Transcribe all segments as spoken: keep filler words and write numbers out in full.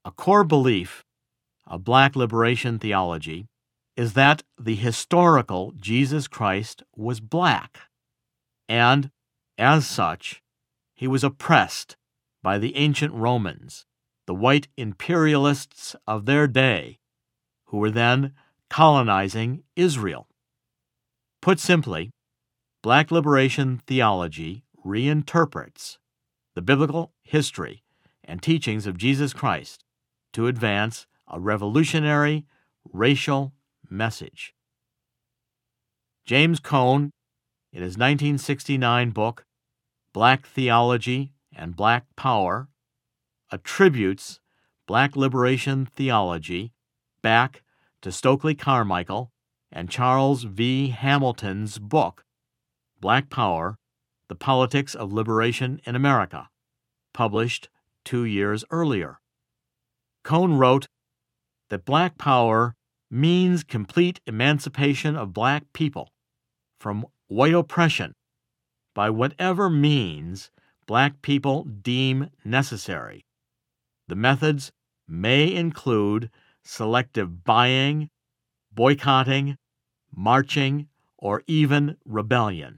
A core belief of black liberation theology is that the historical Jesus Christ was black, and, as such, he was oppressed by the ancient Romans, the white imperialists of their day, who were then colonizing Israel. Put simply, black liberation theology reinterprets the biblical history and teachings of Jesus Christ to advance a revolutionary racial message. James Cone, in his nineteen sixty-nine book, Black Theology and Black Power, attributes black liberation theology back to Stokely Carmichael and Charles V. Hamilton's book, Black Power, The Politics of Liberation in America, published two years earlier. Cone wrote that black power means complete emancipation of black people from white oppression by whatever means black people deem necessary. The methods may include selective buying, boycotting, marching, or even rebellion.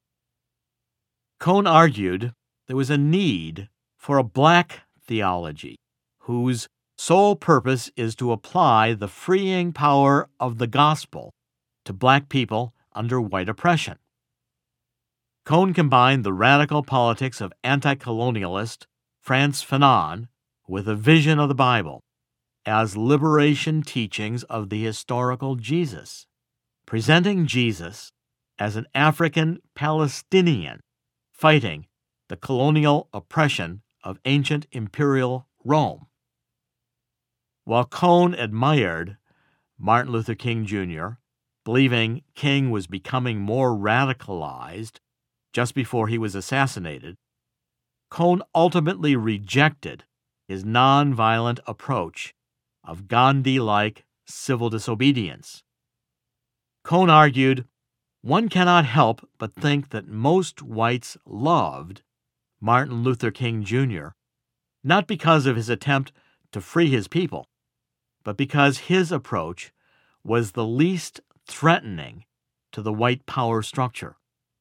Cone argued there was a need for a black theology whose sole purpose is to apply the freeing power of the gospel to black people under white oppression. Cone combined the radical politics of anti-colonialist Frantz Fanon with a vision of the Bible as liberation teachings of the historical Jesus, presenting Jesus as an African Palestinian fighting the colonial oppression of ancient imperial Rome. While Cone admired Martin Luther King Junior, believing King was becoming more radicalized just before he was assassinated, Cone ultimately rejected his nonviolent approach of Gandhi-like civil disobedience. Cone argued, one cannot help but think that most whites loved Martin Luther King Junior, not because of his attempt to free his people, but because his approach was the least threatening to the white power structure.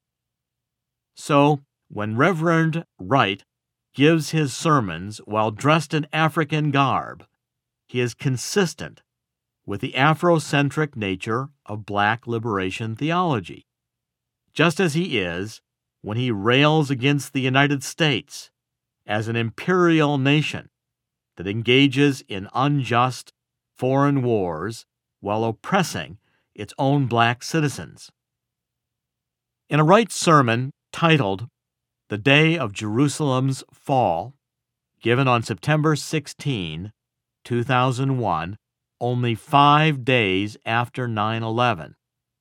So, when Reverend Wright gives his sermons while dressed in African garb, he is consistent with the Afrocentric nature of black liberation theology, just as he is when he rails against the United States as an imperial nation that engages in unjust foreign wars while oppressing its own black citizens. In a Wright sermon titled The Day of Jerusalem's Fall, given on September sixteenth, two thousand one, only five days after nine eleven,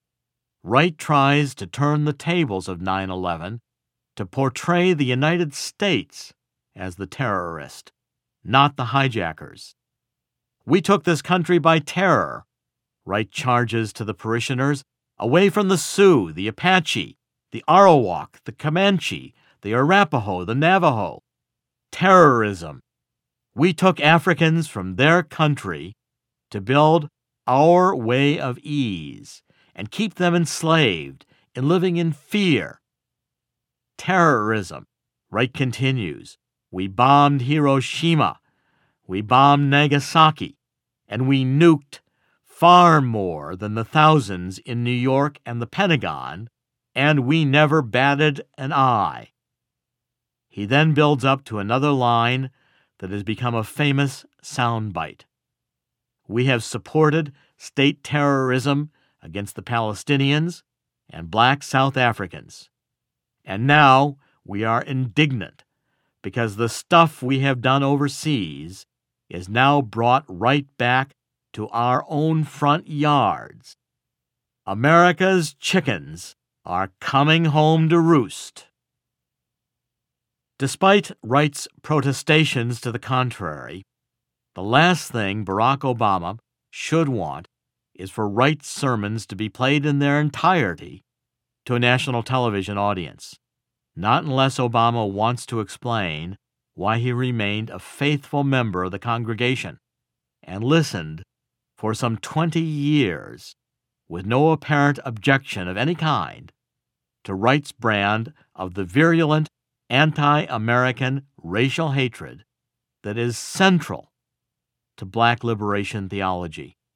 Wright tries to turn the tables of nine eleven to portray the United States as the terrorist, not the hijackers. We took this country by terror, Wright charges to the parishioners, away from the Sioux, the Apache, the Arawak, the Comanche, the Arapaho, the Navajo. Terrorism. We took Africans from their country to build our way of ease and keep them enslaved and living in fear. Terrorism. Wright continues. We bombed Hiroshima. We bombed Nagasaki. And we nuked far more than the thousands in New York and the Pentagon, and we never batted an eye. He then builds up to another line that has become a famous soundbite. We have supported state terrorism against the Palestinians and black South Africans. And now we are indignant because the stuff we have done overseas is now brought right back to our own front yards. America's chickens are coming home to roost. Despite Wright's protestations to the contrary, the last thing Barack Obama should want is for Wright's sermons to be played in their entirety to a national television audience, not unless Obama wants to explain why he remained a faithful member of the congregation and listened for some twenty years with no apparent objection of any kind to Wright's brand of the virulent anti-American racial hatred that is central to black liberation theology.